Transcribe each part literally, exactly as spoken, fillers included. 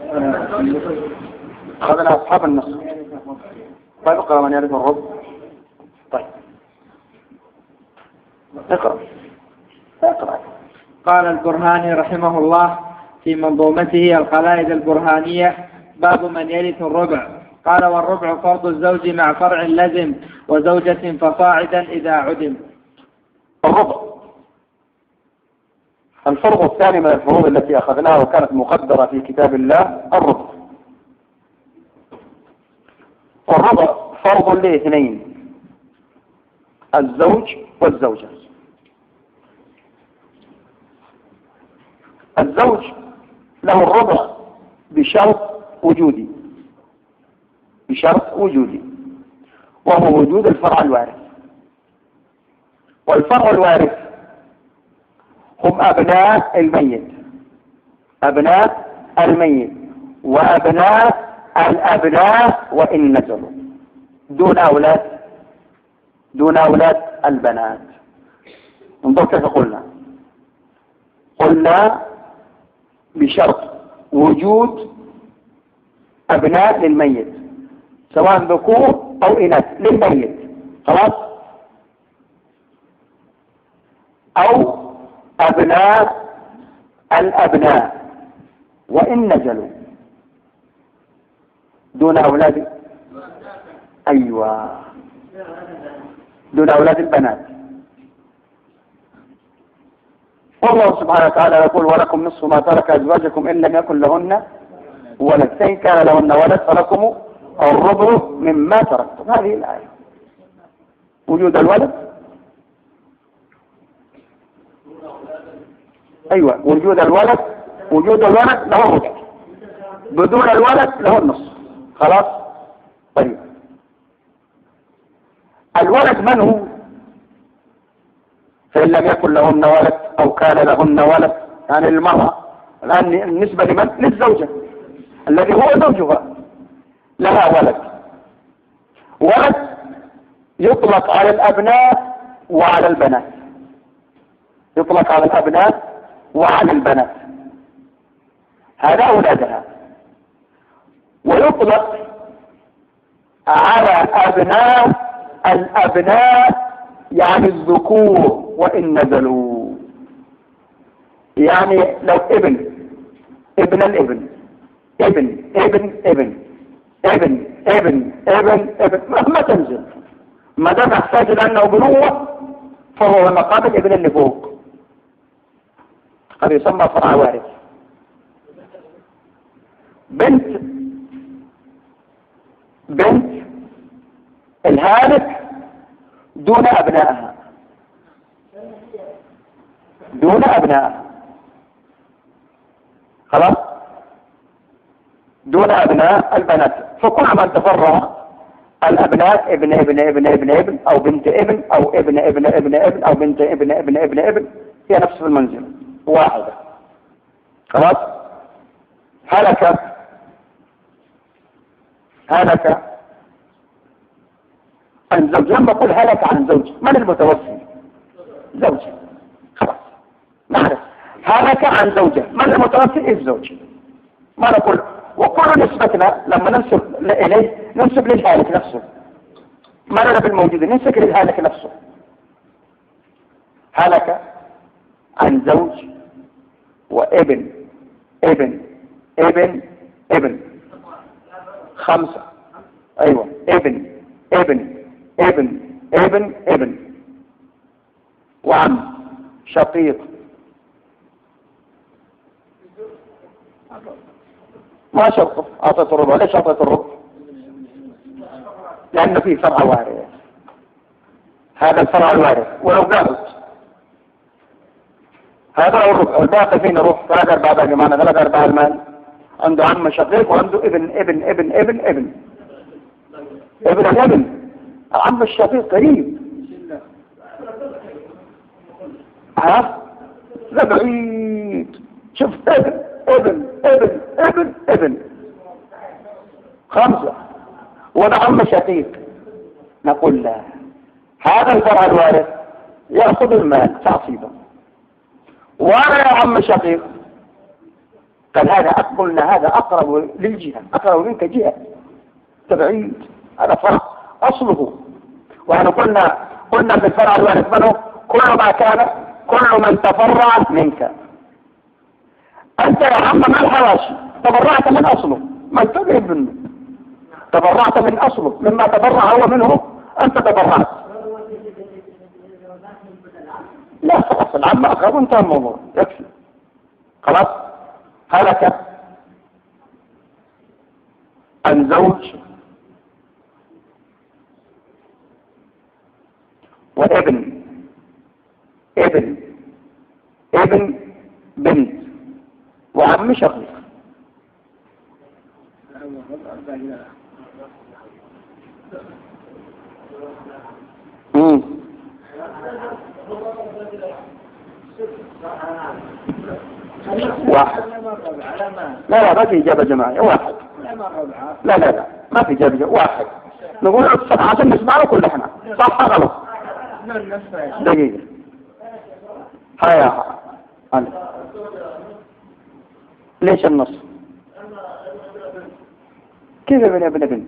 أخذنا أصحاب النص. طيب اقرأ من يرث الربع. طيب اقرأ اقرأ. قال البرهاني رحمه الله في منظومته القلائد البرهانية: باب من يرث الربع. قال: والربع فرض الزوج مع فرع لزم وزوجة فصاعدا إذا عدم. الربع الفرض الثاني من الفروض التي أخذناها وكانت مقدرة في كتاب الله، الربع. الربع فرض لاثنين: الزوج والزوجة. الزوج له الربع بشرط وجودي، بشرط وجودي وهو وجود الفرع الوارث. والفرع الوارث هم أبناء الميت، أبناء الميت وأبناء الأبناء وإن نزلوا، دون أولاد دون أولاد البنات. انظر كيف قلنا قلنا بشرط وجود أبناء للميت سواء ذكور أو إناث للميت، خلاص، أو أبناء الأبناء وإن نزلوا، دون أولاد أيوة دون أولاد البنات. والله سبحانه وتعالى يقول: ولكم نصف ما ترك أزواجكم إن لم يكن لهن ولد، فإن كان لهن ولد فلكم الربع مما تركتم. هذه الآية. وجود الولد أيوة وجود الولد وجود الولد له الربع، بدون الولد له النصف، خلاص. طيب الولد من هو؟ فإن لم يكن لهن ولد أو كان لهن ولد، يعني المرأة الآن النسبة لمن؟ للزوجة الذي هو زوجها، لها ولد. ولد يطلق على الأبناء وعلى البنات، يطلق على الأبناء وعلى البنات، هذا أولادها. ويطلق على أبناء الأبناء يعني الذكور وإن نزلوا، يعني لو ابن ابن الابن ابن ابن ابن ابن ابن ابن ابن مهما تنزل ما دام يحتاج لأنه بنوة فهو مقام الابن اللي فوق، هذا يسمى فرع وارث. بنت بنت الهالك دون أبنائها، دون أبنائها، خلاص، دون أبناء البنات. فكل من تفرع الأبناء ابن ابن ابن ابن ابن أو بنت ابن أو ابن ابن ابن ابن أو بنت ابن ابن ابن ابن هي نفس المنزل واحدة، خلاص. هلك هلك عن زوج. لما أقول هلك عن زوج، من المتوفي؟ زوجة، خلاص نعرف. هلك عن زوجة، من المتوفي؟ الزوج. ما نقول وكل نسبتنا لما ننسب إليه ننسب للهالك نفسه، ما لنا في الموجود ننسب للهالك نفسه. هلك عن زوج وابن ابن ابن ابن خمسة، أيوة، ابن ابن ابن ابن ابن وعم شقيق. ما شرطه أعطيت الربع. ليش أعطيت الربع؟ لأنه فيه فرع وارث، هذا الفرع الوارث. ولو قالت هذا هو الربع والباقي فينا روح ثلاثة أربعة باقي معنا ثلاثة أربعة المال. عنده عم شقيق وعنده ابن ابن ابن ابن ابن ابن الابن. عم الشقيق قريب، ها لا بعيد. شفت ابن ابن ابن ابن ابن خمسة وده عم شقيق. نقول لا، هذا الفرع الوارث يأخذ المال تعصيبا، وانا يا عم شقيق قال هذا قلنا هذا أقرب للجهة، أقرب منك جهة تبعيد، هذا فرع أصله. وأنا قلنا قلنا بالفرع الوارث منه كل ما كان كل من تفرع منك. أنت يا عم ما الحواشي تبرعت من أصله، ما تقرب منه، تبرعت من أصله مما تبرع هو منه، أنت تبرعت. لا خلاص العم أخذ وانتهى الموضوع يكفي خلاص. هلك الزوج وابن ابن ابن بنت وعم شقيق. امم واحد. لا لا ما في إجابة جماعية، واحد. لا لا لا ما في إجابة جماعية، واحد. نقول الصفحة عشان نسمع له كل احنا صح غلط. دقيقة هيا أنا ليش النص؟ كيف ابن ابن بنت؟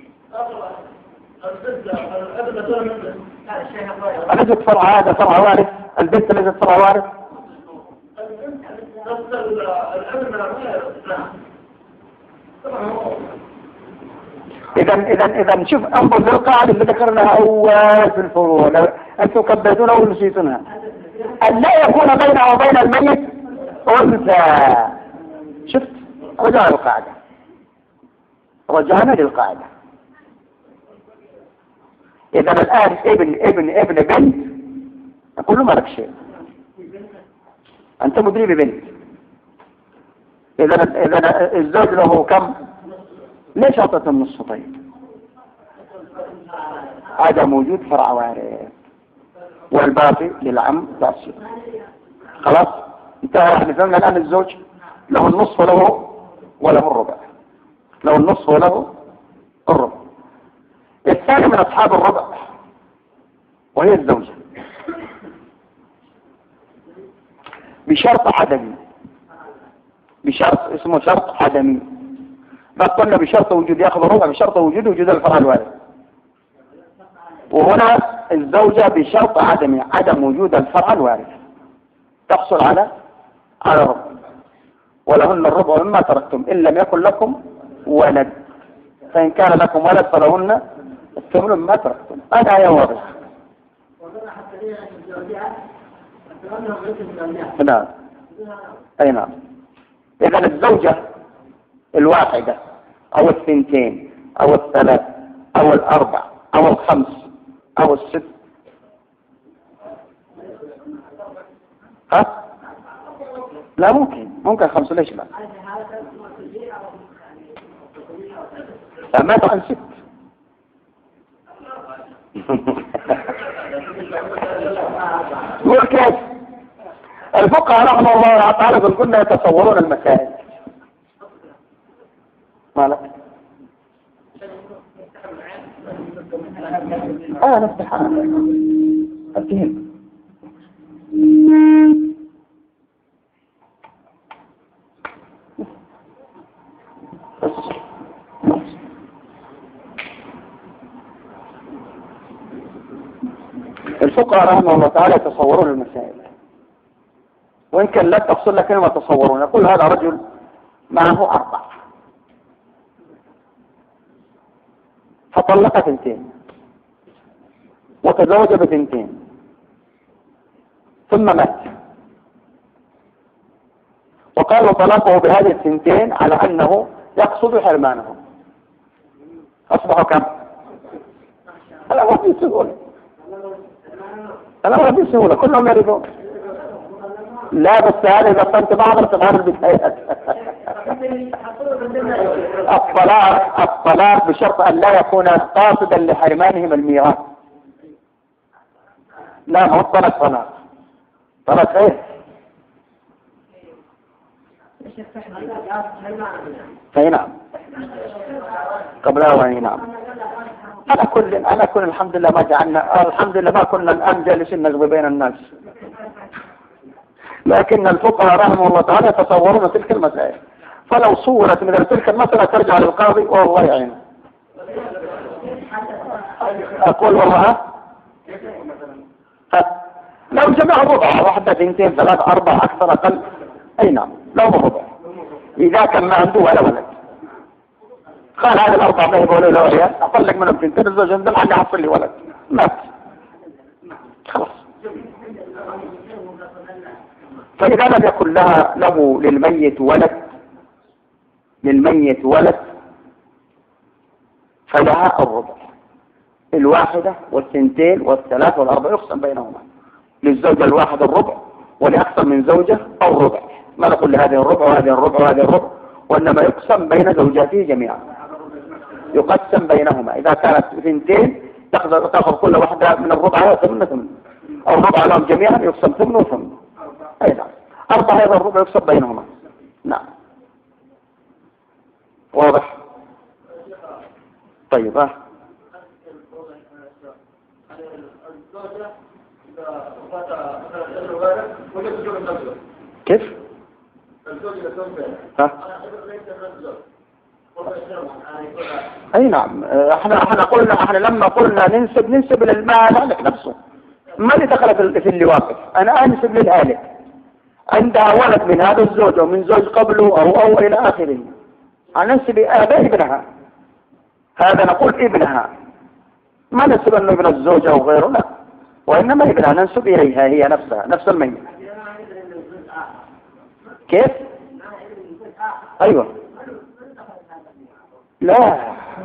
أليست فرع هذا فرع وارث؟ البنت ليست فرع وارث؟ إذا إذا إذا شوف انظر للقاعدة اللي ذكرناها أول في الفروع، أنتم كبيتونها أو نسيتونها. أن لا يكون بينه وبين الميت أنثى. شفت؟ رجعنا للقاعدة، رجعنا للقاعدة. إذا الآن ابن ابن ابن بنت نقول له ما لك شيء، أنت مدري ببنت. إذا إذا الزوج له كم؟ ليش أعطته النصف؟ طيب هذا موجود فرع وارث والباقي للعم تأصيل. خلاص انتهى. احنا فهمنا الآن الزوج له النصف وله وله الربع، له النصف وله الربع. الثاني من أصحاب الربع وهي الزوجة بشرط عدمي، بشرط اسمه شرط عدمي. ما قلنا بشرط وجود ياخذ الربع، بشرط وجود وجود الفرع الوارث. وهنا الزوجة بشرط عدم عدم وجود الفرع الوارث تحصل على على الربع. ولهن الربع مما تركتم إن لم يكن لكم ولد، فإن كان لكم ولد فلهن الثمن مما تركتم. هذا آية واضحة. نعم أي نعم. إذا الزوجة الواحدة أو الثنتين أو الثلاث أو الأربع أو الخمس أو الست، ها؟ لا ممكن ممكن خمسة، ليش لا؟ ماتوا عن ست. يقول كيف؟ الفقهاء رحمه الله تعالى كنا يتصورون المسائل. مالك؟ اه نفتح الفهم. الفقهاء رحمه الله تعالى يتصورون المسائل، وإن كان لا تحصل لك كلمة تصورون. يقول هذا رجل معه أربع فطلق ثنتين وتزوج بثنتين ثم مات، وقالوا طلاقه بهذه الثنتين على أنه يقصد حرمانه. أصبحوا كم؟ هلا ما في سهولة، هلا ما في سهولة، كلهم يريدون. لا بس هذا إذا كنت بعض تظهر البدايات. الطلاق الطلاق بشرط أن لا يكون قاصدا لحرمانهم الميراث. لا ما هو الطلاق طلاق طلاق ايه؟ اي نعم قبلها وأي نعم. على كل على كل الحمد لله ما جعلنا، الحمد لله ما كنا الآن جالسين نقضي بين الناس، لكن الفقهاء رحمه الله تعالى يتصورون تلك المسائل. فلو صورت مثل تلك المسألة ترجع للقاضي والله يعينه. أقول والله ها؟ ها لو جمع ربع واحدة اثنتين ثلاثة أربعة أكثر أقل أي نعم لو ربع إذا كان ما عنده ولا ولد قال هذا الأربعة ما يقولوا له عيال أقول لك من اثنتين الزوج عندهم حاجة حصل لي ولد مات خلاص. فإذا لم يكن لها له للميت ولد للميت ولد فلها الربع الواحدة والثنتين والثلاث والأربع يقسم بينهما. للزوجة الواحد الربع ولأكثر من زوجة الربع. ما نقول لهذه الربع وهذه الربع وهذه الربع وإنما يقسم بين زوجاته جميعا يقسم بينهما. إذا كانت ثنتين تأخذ كل واحدة من الربع وثمن ثمن أو الربع لهم جميعا يقسم ثمن وثمن. أي نعم أربعة هذا الربع يقسم بينهما. نعم واضح. طيب ها كيف؟ ها؟ اي نعم احنا احنا قلنا احنا لما قلنا ننسب ننسب للمالك نفسه. ما اللي دخل في اللي واقف انا انسب للهالك عندها ولد من هذا الزوج او من زوج قبله او او الى اخره ننسب اباء ابنها. هذا نقول ابنها ما ننسب انه ابن الزوج او غيره لا وانما ابنها ننسب اليها هي نفسها نفس الميت. كيف؟ ايوه لا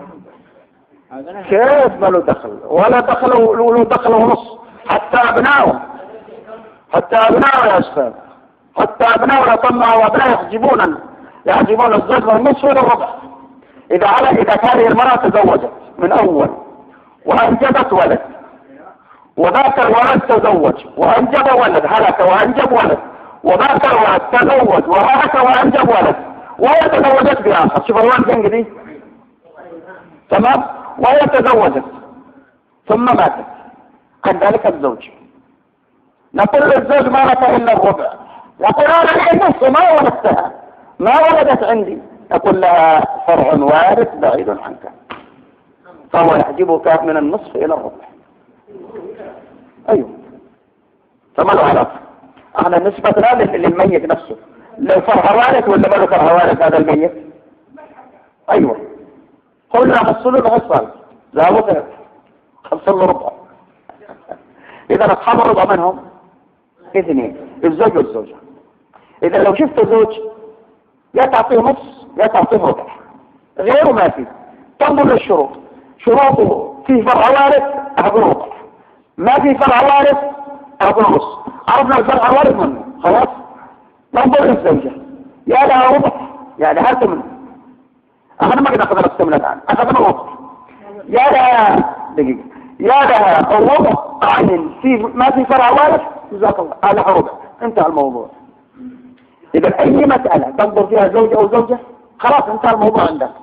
كيف ما له دخل ولا دخل له دخل ونص حتى ابنائه حتى ابنائه يا استاذ حتى ابنائه يطمعوا وابنائه يحجبون يحجبون الزوج والنصف الى الربع. اذا على اذا كان المرأة تزوجت من اول وانجبت ولد وذاك الولد تزوج وانجب ولد هلك وانجب ولد وذاك الولد تزوج وهلك وانجب ولد وهي تزوجت بآخر. شوف الولد كان تمام وهي تزوجت ثم ماتت عن ذلك الزوج نقول للزوج ما لك الا الربع. يقول انا لي النص ما ولدتها ما ولدت عندي. نقول لها فرع وارث بعيد عنك فهو يحجبك من النصف الى الربع. ايوه فما له علاقه احنا نسبتنا للميت نفسه لو فرع وارث ولا ما له فرع وارث هذا الميت. ايوه قلنا حصلوا له حصل لا وغير حصل له ربع. اذا اصحاب الربع منهم اثنين الزوج والزوجه. اذا لو شفت زوج يا تعطيه نص يا تعطيه ربع غيره ما فيه. تنظر للشروط شروطه في فرع وارث اخذ ربع ما في فرع وارث اخذ نص. عرفنا الفرع وارث منه خلاص. ننظر للزوجه يا لها ربع يا لها ثمن. احنا ما قد اخذنا الثمن الان اخذنا الربع يا لها دقيقه يا لها الربع عن في ما في فرع وارث جزاك الله هذا ربع انتهى الموضوع. اذا اي مساله تنظر فيها زوجه او زوجه خلاص انتهى الموضوع عندك.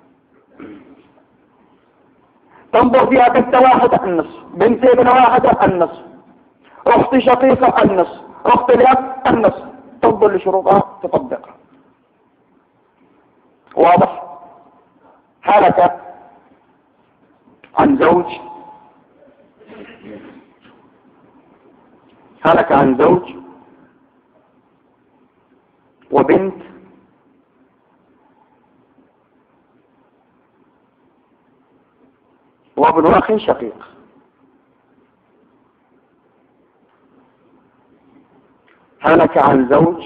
تنظر فيها بنت واحده النصف بنت ابن واحده النصف اخت شقيقه النصف اخت الاب النصف. تنظر لشروطها تطبقها. واضح. هلك عن زوج هلك عن زوج وبنت وابن اخ شقيق. هلك عن زوج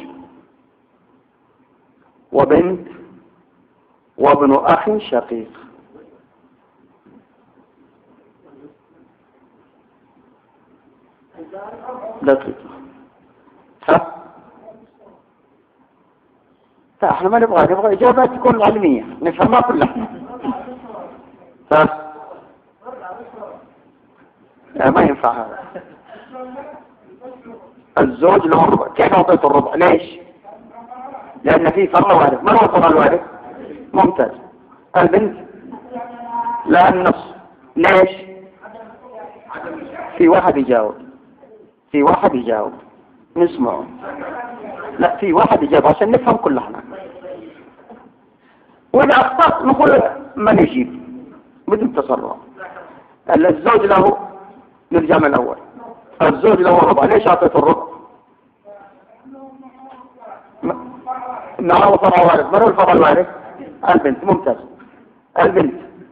وبنت وابن اخ شقيق. دقيقة ها لا احنا ما نبغى نبغى اجابات تكون علمية نفهمها كلها. ها لا ما ينفع هذا. الزوج له الربع. كيف اعطيت الربع؟ ليش؟ لان في فرع وارث. ما هو الفرع الوارث؟ ممتاز. البنت لا النص. ليش؟ في واحد يجاوب في واحد يجاوب نسمعه. لا في واحد يجاوب عشان نفهم كلنا. وإذا أخطأت نقول من يجيب بدون تصرف. الزوج له للجمع الأول، الزوج له ربع. ليش أعطيت الربع؟ نعم فرع وارث. من هو الفرع الوارث؟ البنت. ممتاز. البنت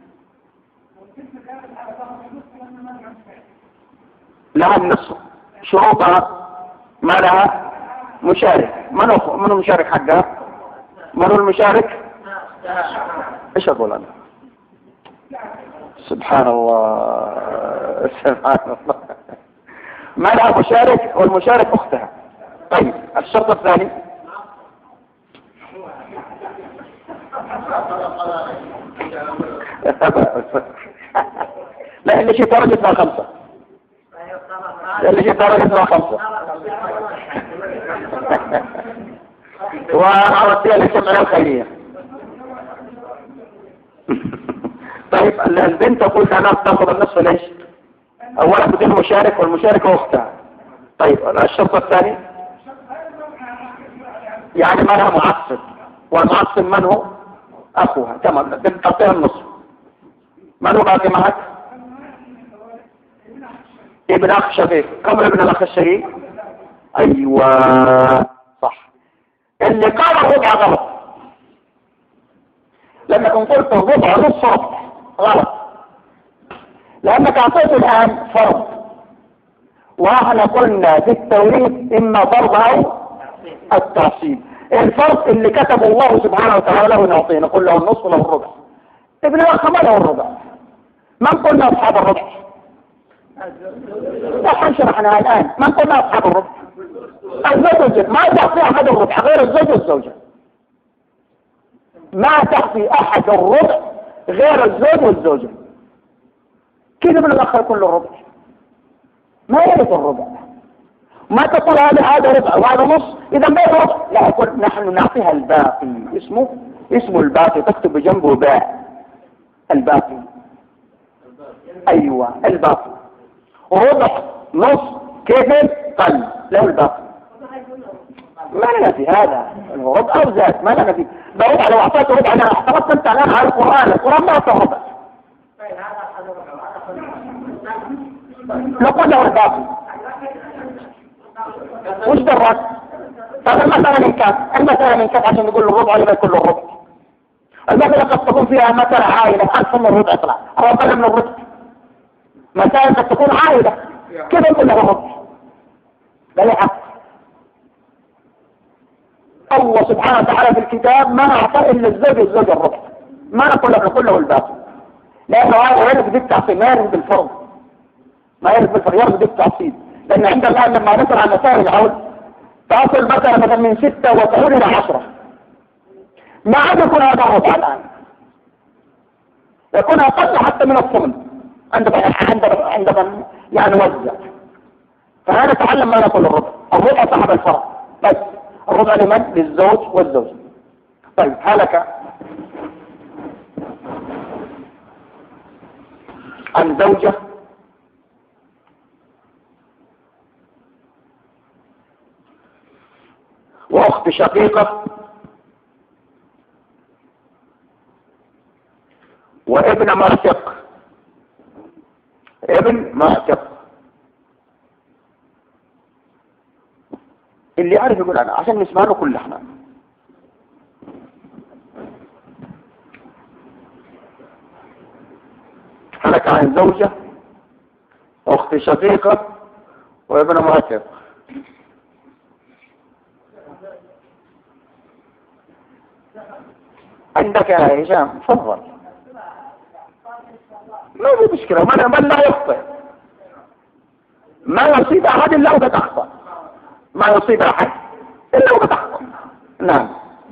لها النصف، شروطها ما لها مشارك. من هو من المشارك حقها؟ من هو المشارك؟ ايش اقول انا؟ سبحان الله سبحان الله. ما لها مشارك والمشارك اختها. طيب الشرط الثاني لا اللي شيء درجة مع خمسة، اللي شيء درجة مع خمسة وعرضتها للجمعية الخيرية. طيب البنت تقول انا تاخذ النصف. ليش؟ اولا بدون مشارك والمشارك هو اختها. طيب الشرط الثاني يعني ما لها معصب، والمعصب من هو؟ اخوها. تمام. تعطيها النصف. من هو باقي معك؟ ابن اخ شقيق. كم ابن الاخ الشقيق؟ ايوه صح. اللي قال الربع غلط. لما كنت قلت الربع نص ربع غلط، لانك اعطيت الان فرض، واحنا قلنا في التوريث اما فرض او التعصيب. الفرض اللي كتبه الله سبحانه وتعالى له نعطيه، نقول له النصف وله الربع. ابن الاخ ما له الربع. من قلنا اصحاب الربع؟ نحن شرحناها الان. من قلنا اصحاب الربع؟ الزوج والزوج. ما تعطي احد الربع غير الزوج والزوجه. ما تعطي احد الربع غير الزوج والزوجه. كيف ابن الاخ يكون له الربع؟ ما يرث الربع. ما تقول هذا هذا ربع وهذا نص اذا ما ربع. لا، يقول نحن نعطيها الباقي. اسمه اسمه الباقي. تكتب بجنبه باء. الباقي. ايوه الباقي. ربع نص كيف قل له الباقي. ما لنا في هذا. ربع او زاد ما لنا في. ده ربع لو اعطيته ربع انا اعترضت انت الان على القران. القران ما اعطى ربع. لو قل له الباقي وش دراك؟ طيب المسألة من كام؟ المسألة من كام عشان نقول له الربع ولا ما يكون له الربع؟ المسألة قد تكون فيها مسألة عائلة ألف من الربع يطلع أو أقل من الربع. مسألة قد تكون عائلة كيف يكون له الربع؟ لا يحق. الله سبحانه وتعالى في الكتاب ما أعطى إلا الزوج والزوج الربع. ما نقول له نقول له الباقي، لأنه هذا يرد بالتعصيب ما يرد بالفرض. ما يرد بالفرض يرد بالتعصيب. لأن عند الآن لما نسأل عن مسائل العود تصل مثلا مثلا من ستة وتعود إلى عشرة. ما عاد يكون هذا الربع الآن، يكون أقل حتى من الثمن عندما عندما عندما يعني وزع. فهذا تعلم ما نقول الربع. الربع صاحب الفرع بس. الربع لمن؟ للزوج والزوج. طيب هلك عن زوجة واخت شقيقة وابن معتق. ابن معتق اللي يعرف يقول انا عشان نسمع له كل احنا. هلك عن زوجة واخت شقيقة وابن معتق. عندك يا هشام تفضل. ما في مشكلة. من من لا يخطئ ما يصيب أحد إلا وقد أخطأ. ما يصيب أحد إلا وقد أخطأ. نعم.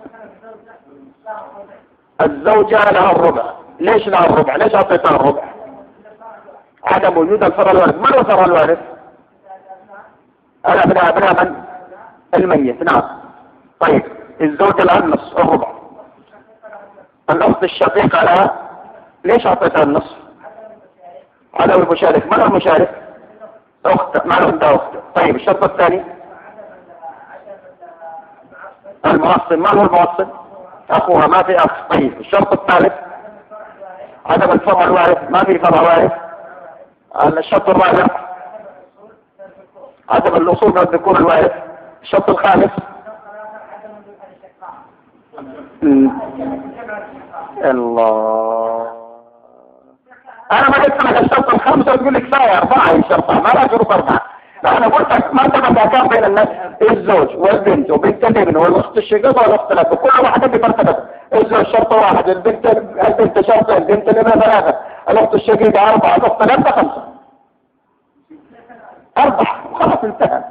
الزوجة لها الربع. ليش لها الربع؟ ليش أعطيتها الربع؟ عدم وجود الفرع الوارث. من هو الفرع الوارث؟ الأبناء. أبناء من؟ الميت. نعم. طيب الزوجة لها النصف الربع. الأخت الشقيقة لها ليش أعطيتها النصف؟ عدم المشارك. من هو المشارك؟ أخت. ما له أنت أخت. طيب الشرط الثاني المعصب. ما هو المعصب؟ أخوها ما في أخ. طيب الشرط الثالث عدم الفرع الوارث، ما في فرع وارث. الشرط الرابع عدم الأصول من الذكور الوارث. الشرط الخامس الله، أنا ما قلت لك الشرط الخامس وتقول لك كفاية أربعة الشرطة، ما لا شروط أربعة. أنا قلت لك مرتبة كان بين الناس الزوج والبنت وبنت الابن والأخت الشقيقة والأخت الأب، كل واحدة بمرتبة. الزوج شرطة واحد، البنت البنت شرطة، البنت الابن ثلاثة، الأخت الشقيقة أربعة، الأخت الأب خمسة. أربعة خلاص انتهى.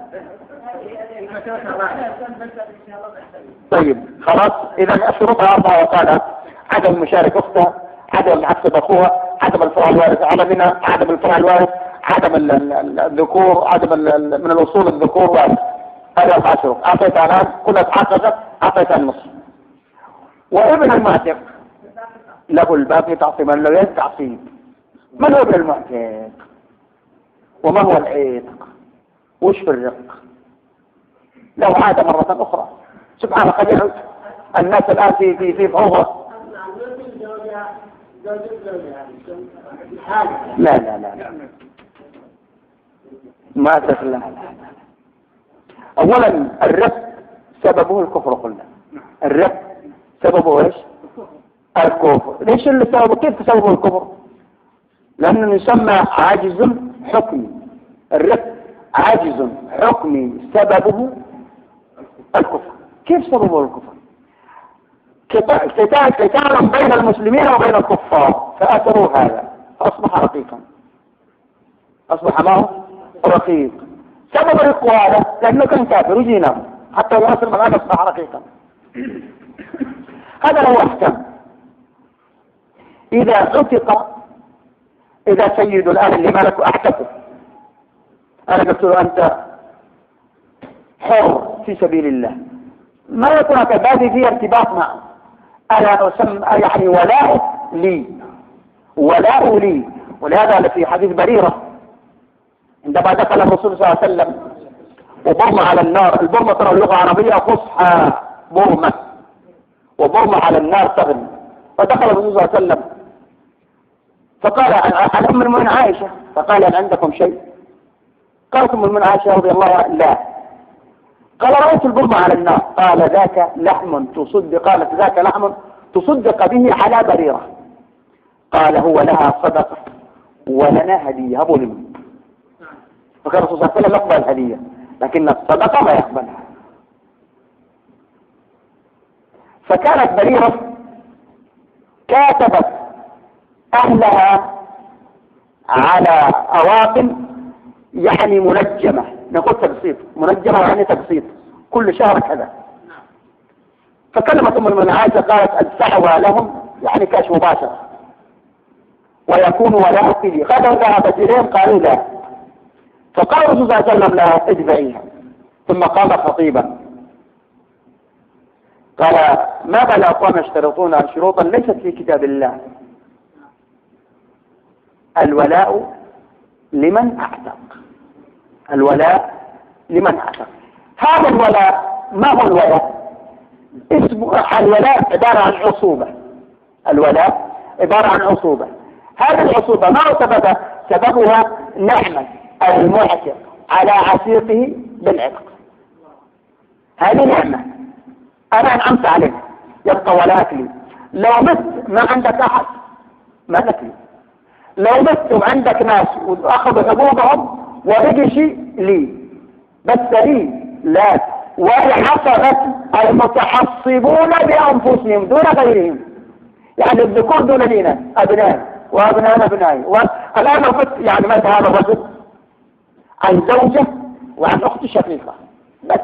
طيب خلاص، إذا شروطها أربعة وقالت عدم مشارك أختها، عدم عكس أخوها، عدم الفرع الوارث على منها، عدم الفرع الوارث، عدم الذكور، عدم من الأصول الذكور وارث. هذا أربع شروط. أعطيتها الآن كلها تحققت، أعطيتها النصف. وابن المعتق له الباب تعصيب، من لو تعصيب. من هو ابن المعتق؟ وما هو العتق؟ وش في الرق؟ لو عاد مرة أخرى سبحان الله. الناس الآن في في في فوضى. لا لا لا لا ما تفلح. أولا الرق سببه الكفر، قلنا الرق سببه ايش؟ الكفر. ليش اللي سببه؟ كيف سببه الكفر؟ لأنه يسمى عاجز حكمي. الرق عاجز حكمي سببه الكفر. كيف سببه الكفر؟ قتال قتال بين المسلمين وبين الكفار، فأثروا هذا فأصبح رقيقا، أصبح معه رقيق. سبب الرق هذا لأنه كان كافر وجينا حتى يصل من هذا أصبح رقيقا. هذا له أحكام. إذا عتق، إذا سيد الآن اللي مالك أحتفل، أنا قلت له أنت حر في سبيل الله، ما يكون كبادي في ارتباط معه. أنا أسمى يعني ولاء لي، ولاء لي. ولهذا في حديث بريرة عندما دخل الرسول صلى الله عليه وسلم وبرم على النار، البرمة ترى اللغة عربية فصحى برمة، وبرم على النار تغني. فدخل الرسول صلى الله عليه وسلم فقال عن أم المؤمنين عائشة، فقال هل عندكم شيء؟ قالت أم المؤمنين عائشة رضي الله عنها لا. قال رأيت البرمة على النار. قال ذاك لحم تصدق، قالت ذاك لحم تصدق به على بريرة. قال هو لها صدقة ولنا هدية، هبوا لي. فكان الرسول صلى الله عليه وسلم يقبل الهدية لكن الصدقة ما يقبلها. فكانت بريرة كاتبت أهلها على أواقم يعني منجمة، نقول تقسيط، منجمة يعني تقسيط كل شهر كذا. فكلمت أم المؤمنين عائشة قالت الدعوى لهم يعني كاش مباشرة ويكون ولاء لي. غدا ذهبت إليهم قالوا لا. فقال الرسول صلى الله عليه وسلم لها ادفعيها. ثم قام خطيبا قال ما بال أقوام يشترطون شروطا ليست في كتاب الله. الولاء لمن أعتق، الولاء لمن أعتق. هذا الولاء ما هو الولاء؟ اسمه الولاء عبارة عن عصوبة. الولاء عبارة عن عصوبة. هذه العصوبة ما هو سببها؟ سببها نعمة المعتق على عتيقه بالعتق. هذه نعمة أنا أنعمت عليك يبقى ولاءك لي. لو مت ما عندك أحد ما لك لي. لو مت وعندك ناس وأخذوا حقوقهم وبقي شيء لي بس لي لا. والعصبة المتحصبون بأنفسهم دون غيرهم، يعني الذكور دون الإناث، أبناء وأبناء أبنائي. والآن لو مت يعني مات هذا الرجل عن زوجة وعن أخت شقيقة بس،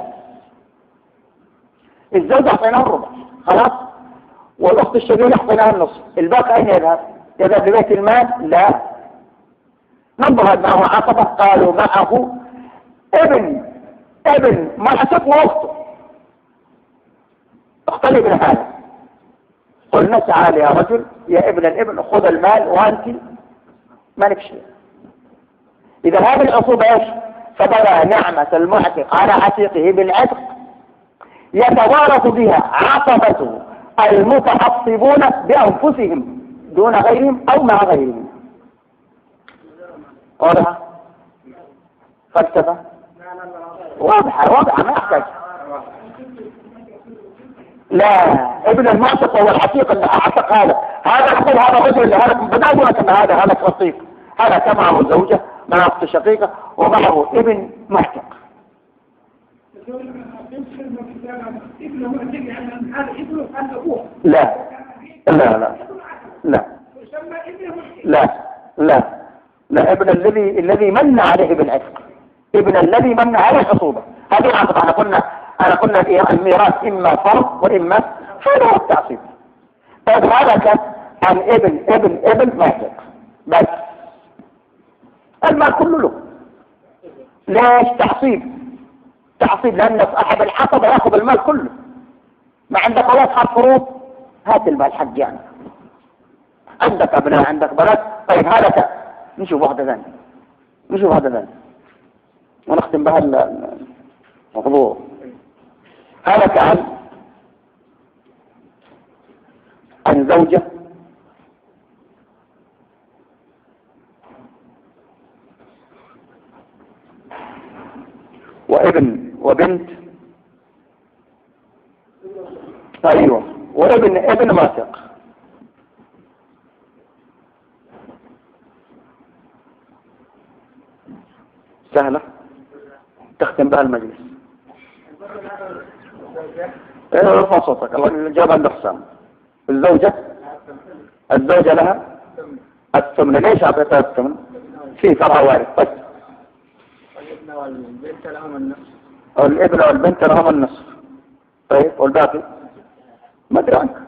الزوجة أعطيناها الربع خلاص، والأخت الشقيقة أعطيناها النصف، الباقي أين يذهب؟ يذهب لبيت المال؟ لا. ننظر معه عصبة قالوا معه ابن ابن معتق واخته، اختلف من هذا. قلنا تعال يا رجل يا ابن الابن خذ المال وانت ما لك شيء. اذا هذه العصوبة ايش؟ فبدا نعمة المعتق على عتيقه بالعتق يتوارث بها عصبته المتعصبون بأنفسهم دون غيرهم أو مع غيرهم. واضحة؟ فلسفة واضحة واضحة ما يحتاج. لا، ابن المعتق هو العتيق اللي اعتق هذا هذا يقول هذا رجل هذا بدأ يقول لك ان هذا هذا رصيق، هذا كان معه زوجة معه اخت شقيقة ومعه ابن معتق. لا لا لا لا لا لا لا ابن الذي الذي من عليه بالعتق، ابن الذي من عليه العصوبة. هذه العصبة احنا قلنا انا قلنا الميراث اما فرض واما هذا هو التعصيب. طيب هذا كان عن ابن ابن ابن معتق بس المال كله له. ليش تعصيب؟ تعصيب لان صاحب العصبة ياخذ المال كله. ما عندك خلاص حق فروض هات المال حق يعني. عندك ابناء عندك بنات. طيب هذا كان نشوف واحدة ثانية نشوف واحدة ثانية ونختم بها الموضوع. هذا كان عن زوجة وابن وبنت ايوه وابن ابن معتق. سهلة تختم بها المجلس. ايه رفع صوتك الله الإجابة عند حسام. الزوجة الزوجة لها الثمن. ليش أعطيتها الثمن؟ في فرع وارث بس. الابن والبنت لهم النصف. الابن والبنت لهم النصف. طيب والباقي؟ ما أدري عنك.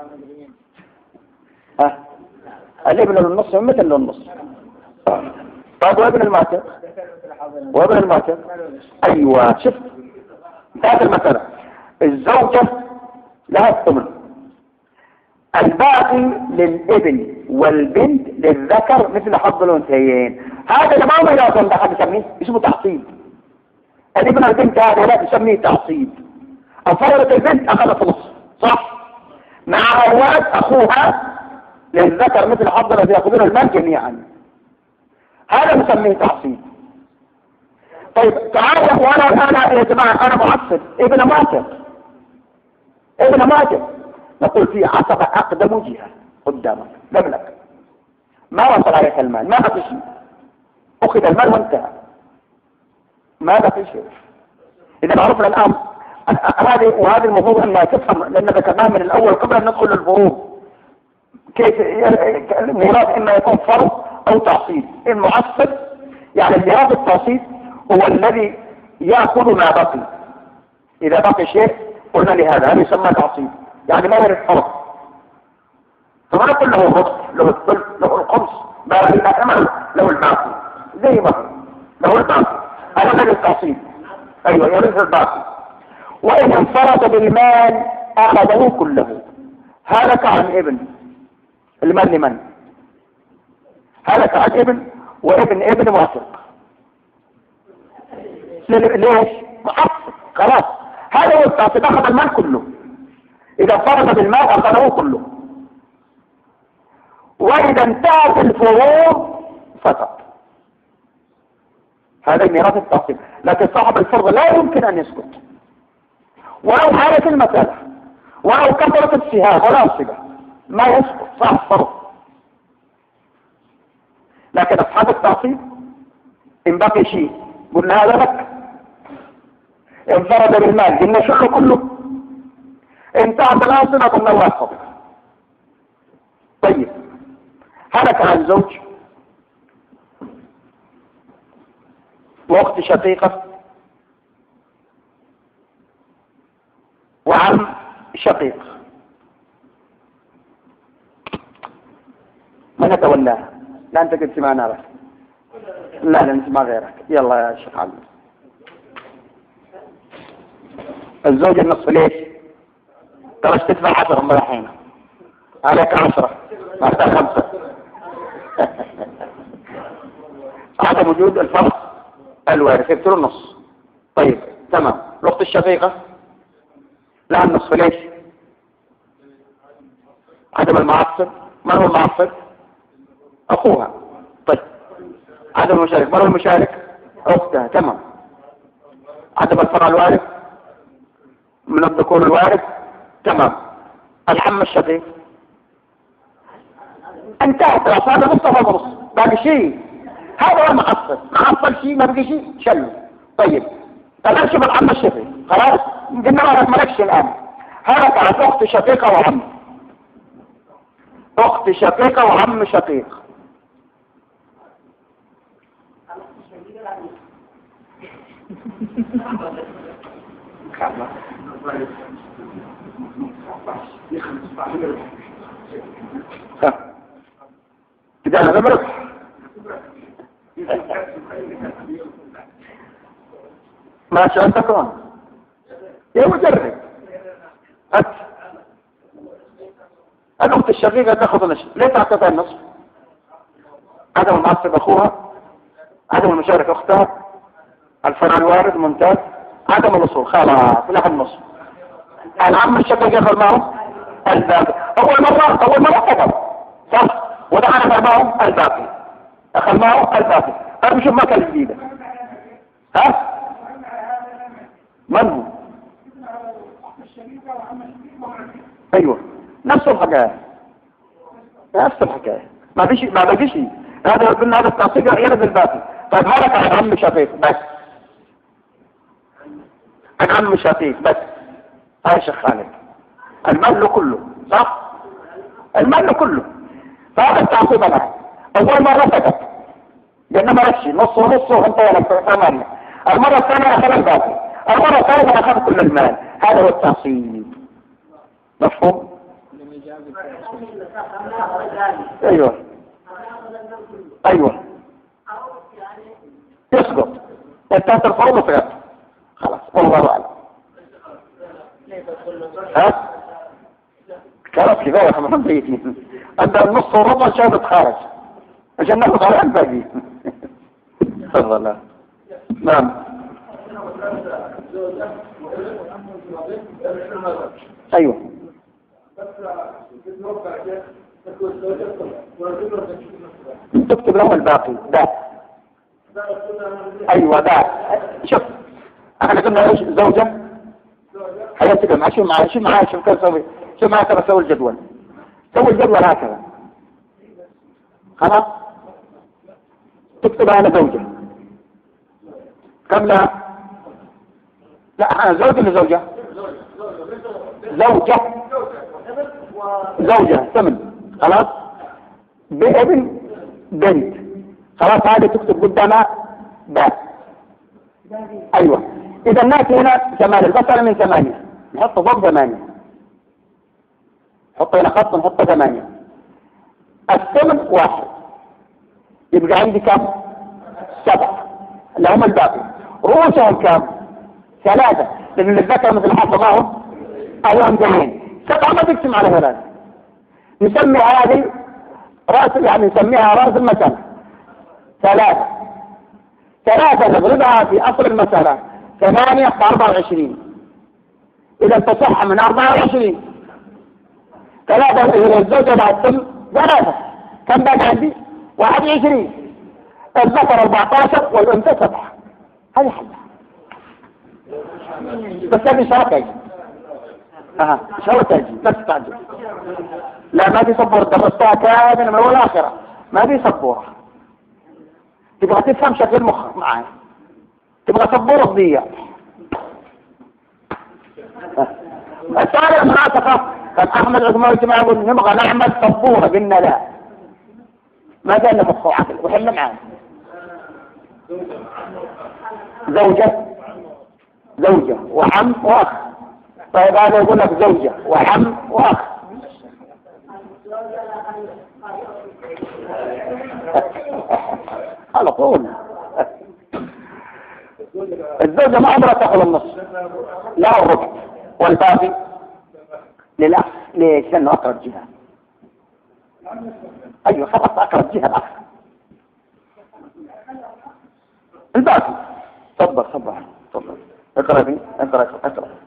ها الابن للنصف مثل للنصف. طيب وابن المعتق؟ وابن المعتق ايوه شفت انتهت المسألة. الزوجة لها الثمن، الباقي للابن والبنت للذكر مثل حظ الانثيين. هذا اللي ما هو ميراث ده حد يسميه اسمه تعصيب. الابن والبنت هذا لا تسميه تعصيب. انفرضت البنت اخذت نصف صح، مع الولد اخوها للذكر مثل حظ الذي ياخذون المال جميعا. هذا نسميه تعصيب. طيب تعالوا وانا انا يا جماعه انا معصب ابن معتق ابن معتق نقول فيه عصبة اقدم جهه قدامك مملك ما وصل عليك المال ما بقي شيء، اخذ المال وانتهى ما بقي شيء. اذا عرفنا الان هذه وهذه المفروض انها تفهم لان ذكرناها من الاول قبل ان ندخل للفروض كيف الميراث اما يكون فرض او تعصيب. المعصب يعني الميراث التعصيب هو الذي يأخذ ما بقي. إذا بقي شيء قلنا لهذا هذا يسمى تعصيب يعني ما يرد فرض. فما نقول له الربط له الثلث له الخمس باقي له الباقي زي ما له الباقي هذا غير التعصيب. أيوة يرث الباقي. وإن انفرد بالمال أخذه كله. هلك عن ابن المال لمن؟ هلك عن ابن وابن ابن معتق. ليش؟ معصب خلاص هذا هو التعصيب اخذ المال كله. اذا فرض بالمال اخذه كله. واذا انتهت الفروض فقط. هذا ميراث التعصيب. لكن صاحب الفرض لا يمكن ان يسكت ولو حالت المسألة ولو كثرت السهام ولا الصبا ما يسكت صاحب الفرض. لكن اصحاب التعصيب ان بقي شيء قلنا هذا لك، انفرد بالمال قلنا شغله كله، انتهت الأنصبة قلنا واحد. طيب هلك عن زوج واخت شقيقة وعم شقيق، من يتولاها؟ لا انت قلت معنا بس لا لا انت ما غيرك. يلا يا شيخ علي. الزوجة النصف ليش؟ ترى تدفع عشرة من الحين عليك عشرة بعدها خمسة. عدم وجود الفرق الوارث يبتلوا النص. طيب تمام. الأخت الشقيقة لها النصف ليش؟ عدم المعصب. من هو المعصب؟ اخوها. طيب عدم المشارك. من هو المشارك؟ اختها. تمام. عدم الفرع الوارث من الذكور الوارث. تمام. العم الشقيق. انتهت هذا نص وهذا نص، باقي شيء. هذا هو المعصب. معصب شيء ما بقي شيء شلو. طيب الان شوف العم الشقيق. خلاص قلنا ما مالكش الان. هذا كانت اخت شقيقه وعم. اخت شقيقه وعم شقيق. كده انا برك ما شاء الله تكون يا مجرد. أنت الأخت الشقيقة تأخذ النصف. ليه تعطيها النصف؟ عدم المعصب أخوها، عدم المشارك أختها، الفرع الوارد ممتاز، عدم الوصول خلاص لها النصف. العم الشقيق يأخذ معه الباقي. أول مرة أول مرة قدر صح، ودعنا معهم الباقي، أخذ معه الباقي. أنا بشوف مكان جديدة. ها؟ من هو؟ ايوه نفس الحكايه نفس الحكايه ما فيش ما بقيش. هذا قلنا هذا التعصيب يرد الباقي. طيب مالك عن عم شقيق بس، عن عم شقيق بس. هاي شيخ خالد المال كله صح، المال كله. فهذا التعصيب الان اول مره سكت لانه ما رشي نص ونص وانت ولا ثمانيه. المره الثانيه اخذ الباقي، المره الثالثه اخذ كل المال. هذا هو التعصيب. مفهوم؟ ايوه ايوه يسقط. انتهت الفروض وفقط خلاص والله اعلم. ها؟ خلاص كفايه احنا مبيتين. عند النص وربع شافت خارج عشان ناخذ على الباقي. تفضل. نعم ايوه تكتب له الباقي ده. ايوه ده. شوف احنا قلنا ايش زوجة حياتك معي. شو معي شو معي شو كيف اسوي شو معي ترى اسوي الجدول. سوي الجدول هكذا خلاص. تكتب على زوجة كم لا لا انا زوجة ولا زوجة زوجة زوجة ثمن خلاص. بابن بنت خلاص. هذه تكتب قدامها باء. ايوه اذا الناس هنا ثمانية. البصرة من ثمانية نحط ضد ثمانية. نحط هنا خط نحط ثمانية. الثمن واحد يبقى عندي كم؟ سبعة اللي هم الباقي. رؤوسهم كم؟ ثلاثة لأن الذكر مثل حصة معهم أيام جميل. سبعة ما تقسم على ثلاثة. نسمي هذه رأس يعني نسميها رأس المسألة. ثلاثة ثلاثة نضربها في أصل المسألة ثمانية بأربعة وعشرين. إذا تصح من أربعة وعشرين ثلاثة إذا الزوجة بعد ثم ثلاثة كم باقي عندي؟ واحد وعشرين. الذكر أربعة عشر والأنثى سبعة. هذه حلها بس هذه شرطة. اها شرطة تجي لا تستعجل. لا ما في صبور درستها كامل من اول اخره ما في صبورة. تبغى تفهم شكل مخك معايا. تبغى صبورة تضيع. الثانية المناطقة كان احمد عثمان الجماعة يقول نبغى نعمل صبورة قلنا لا ما قالنا مخه وعقل وحنا معانا. زوجة زوجة وعم واخ. طيب هذا يقول لك زوجة وعم واخ. على طول الزوجة ما عمرها تاخذ النص لا الربع والباقي للاخ. ليش؟ لانه اقرب جهة. ايوه خلاص اقرب جهة الاخ. الباقي. تفضل تفضل تفضل اقرا بي اقرا اقرا